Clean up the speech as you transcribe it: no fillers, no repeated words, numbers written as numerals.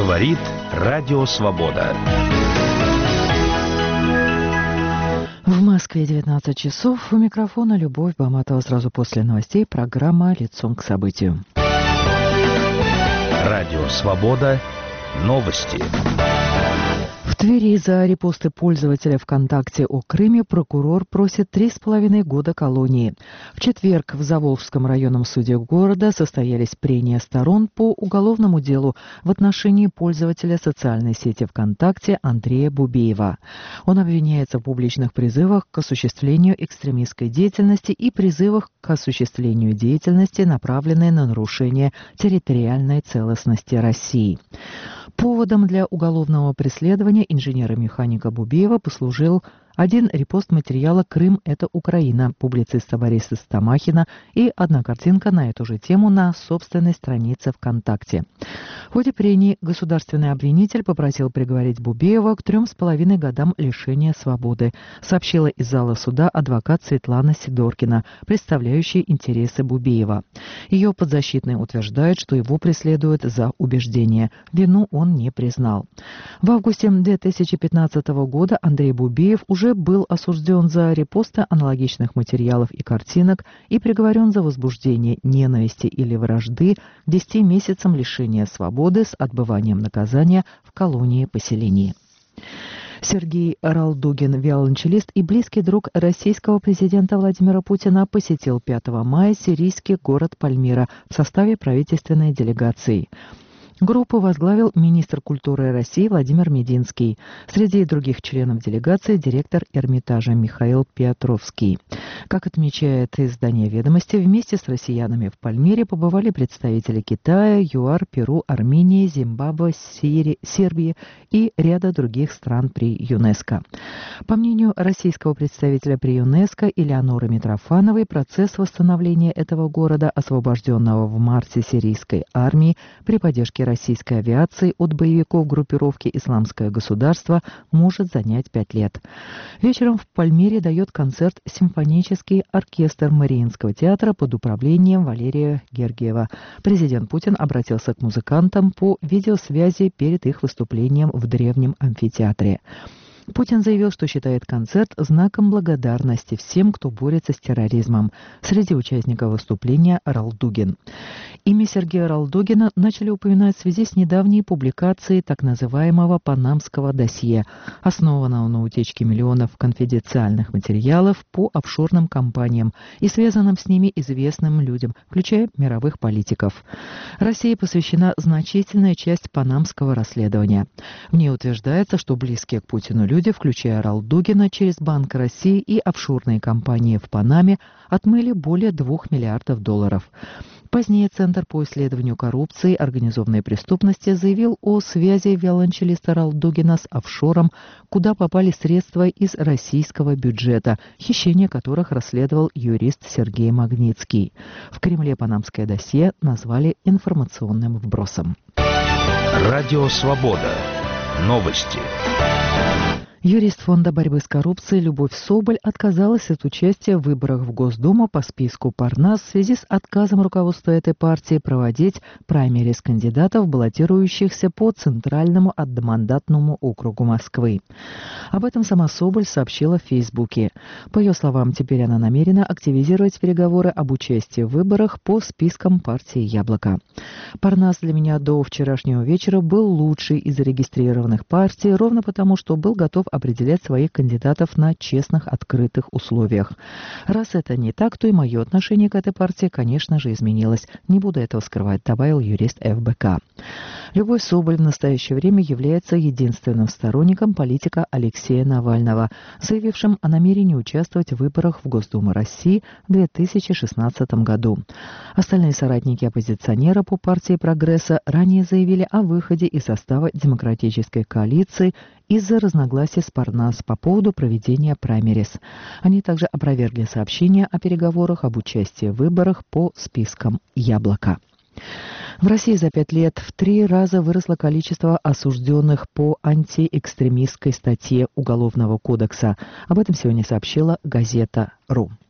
Говорит Радио Свобода. В Москве 19 часов. У микрофона Любовь Баматова. Сразу после новостей программа «Лицом к событию». Радио Свобода. Новости. В Твери за репосты пользователя ВКонтакте о Крыме прокурор просит 3,5 года колонии. В четверг в Заволжском районном суде города состоялись прения сторон по уголовному делу в отношении пользователя социальной сети ВКонтакте Андрея Бубеева. Он обвиняется в публичных призывах к осуществлению экстремистской деятельности и призывах к осуществлению деятельности, направленной на нарушение территориальной целостности России. Поводом для уголовного преследования инженера-механика Бубеева послужил один репост материала «Крым – это Украина» публициста Бориса Стамахина и одна картинка на эту же тему на собственной странице ВКонтакте. В ходе прений государственный обвинитель попросил приговорить Бубеева к 3,5 годам лишения свободы, сообщила из зала суда адвокат Светлана Сидоркина, представляющая интересы Бубеева. Ее подзащитный утверждает, что его преследуют за убеждение. Вину он не признал. В августе 2015 года Андрей Бубеев уже был осужден за репосты аналогичных материалов и картинок и приговорен за возбуждение ненависти или вражды к 10 месяцам лишения свободы с отбыванием наказания в колонии-поселении. Сергей Ралдугин, виолончелист и близкий друг российского президента Владимира Путина, посетил 5 мая сирийский город Пальмира в составе правительственной делегации. Группу возглавил министр культуры России Владимир Мединский. Среди других членов делегации директор Эрмитажа Михаил Петровский. Как отмечает издание «Ведомости», вместе с россиянами в Пальмире побывали представители Китая, ЮАР, Перу, Армении, Зимбабве, Сербии и ряда других стран при ЮНЕСКО. По мнению российского представителя при ЮНЕСКО Элеоноры Митрофановой, процесс восстановления этого города, освобожденного в марте сирийской армии при поддержке российской авиации от боевиков группировки «Исламское государство», может занять 5 лет. Вечером в Пальмире дает концерт симфонический оркестр Мариинского театра под управлением Валерия Гергиева. Президент Путин обратился к музыкантам по видеосвязи перед их выступлением в древнем амфитеатре. Путин заявил, что считает концерт знаком благодарности всем, кто борется с терроризмом. Среди участников выступления Ралдугин. Имя Сергея Ралдугина начали упоминать в связи с недавней публикацией так называемого «Панамского досье», основанного на утечке миллионов конфиденциальных материалов по офшорным компаниям и связанным с ними известным людям, включая мировых политиков. России посвящена значительная часть панамского расследования. В ней утверждается, что близкие к Путину люди, включая Ралдугина, через Банк России и офшорные компании в Панаме отмыли более $2 миллиардов. Позднее Центр по исследованию коррупции и организованной преступности заявил о связи виолончелиста Ралдугина с офшором, куда попали средства из российского бюджета, хищение которых расследовал юрист Сергей Магнитский. В Кремле панамское досье назвали информационным вбросом. Радио Свобода. Новости. Юрист Фонда борьбы с коррупцией Любовь Соболь отказалась от участия в выборах в Госдуму по списку Парнас в связи с отказом руководства этой партии проводить праймериз кандидатов, баллотирующихся по Центральному одномандатному округу Москвы. Об этом сама Соболь сообщила в Фейсбуке. По ее словам, теперь она намерена активизировать переговоры об участии в выборах по спискам партии «Яблоко». Парнас для меня до вчерашнего вечера был лучший из зарегистрированных партий, ровно потому, что был готов определять своих кандидатов на честных, открытых условиях. Раз это не так, то и мое отношение к этой партии, конечно же, изменилось. Не буду этого скрывать, добавил юрист ФБК. Любовь Соболь в настоящее время является единственным сторонником политика Алексея Навального, заявившим о намерении участвовать в выборах в Госдуму России в 2016 году. Остальные соратники оппозиционера по партии «Прогресса» ранее заявили о выходе из состава демократической коалиции из-за разногласий с Парнас по поводу проведения праймериз. Они также опровергли сообщения о переговорах об участии в выборах по спискам «Яблоко». В России за 5 лет в 3 раза выросло количество осужденных по антиэкстремистской статье Уголовного кодекса. Об этом сегодня сообщила газета «Ру».